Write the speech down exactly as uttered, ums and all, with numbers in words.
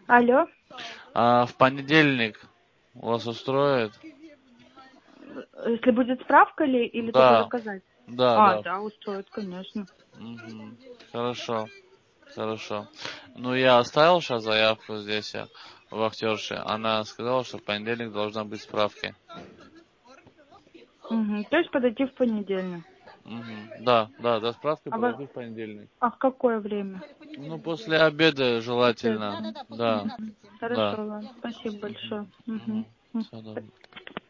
Алло, А в понедельник вас устроит? если будет справка ли или только Да, заказать? да, А, да. да, устроит, конечно. Мгм. Хорошо, хорошо. Ну, я оставил сейчас заявку здесь, э, в актерше. Она сказала, что в понедельник должна быть справки. Мгм. То есть подойти в понедельник. Мгм. Да, да, до справки А, во- подойти в понедельник. а в какое время? Ну, после обеда Обед. желательно. Да, Мгм. да. Хорошо, ладно. Спасибо большое. Мгм. Угу. М. Все, да.